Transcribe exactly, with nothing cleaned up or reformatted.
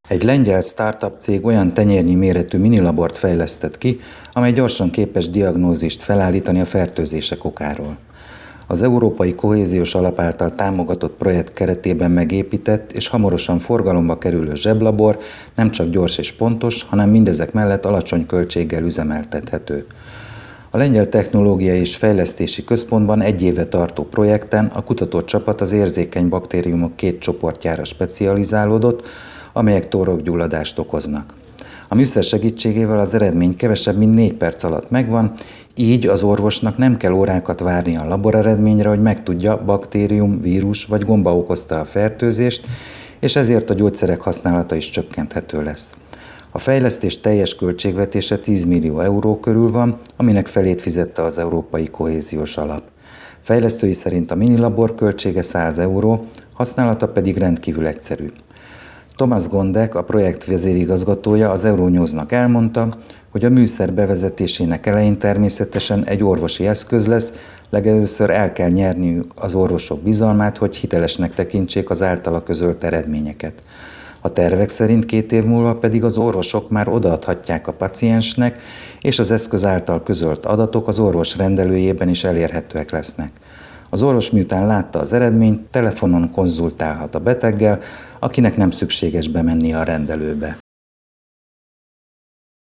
Egy lengyel startup cég olyan tenyérnyi méretű minilabort fejlesztett ki, amely gyorsan képes diagnózist felállítani a fertőzések okáról. Az Európai Kohéziós Alap által támogatott projekt keretében megépített és hamarosan forgalomba kerülő zseblabor nem csak gyors és pontos, hanem mindezek mellett alacsony költséggel üzemeltethető. A Lengyel Technológiai és Fejlesztési Központban egy éve tartó projekten a kutatócsapat az érzékeny baktériumok két csoportjára specializálódott, amelyek torokgyulladást okoznak. A műszer segítségével az eredmény kevesebb, mint négy perc alatt megvan, így az orvosnak nem kell órákat várni a laboreredményre, hogy megtudja, baktérium, vírus vagy gomba okozta a fertőzést, és ezért a gyógyszerek használata is csökkenthető lesz. A fejlesztés teljes költségvetése tíz millió euró körül van, aminek felét fizette az Európai Kohéziós Alap. Fejlesztői szerint a minilabor költsége száz euró, használata pedig rendkívül egyszerű. Thomas Gondek, a projekt vezérigazgatója az Euronewsnak elmondta, hogy a műszer bevezetésének elején természetesen egy orvosi eszköz lesz, legelőször el kell nyerniük az orvosok bizalmát, hogy hitelesnek tekintsék az általa közölt eredményeket. A tervek szerint két év múlva pedig az orvosok már odaadhatják a paciensnek, és az eszköz által közölt adatok az orvos rendelőjében is elérhetőek lesznek. Az orvos miután látta az eredményt, telefonon konzultálhat a beteggel, akinek nem szükséges bemennie a rendelőbe.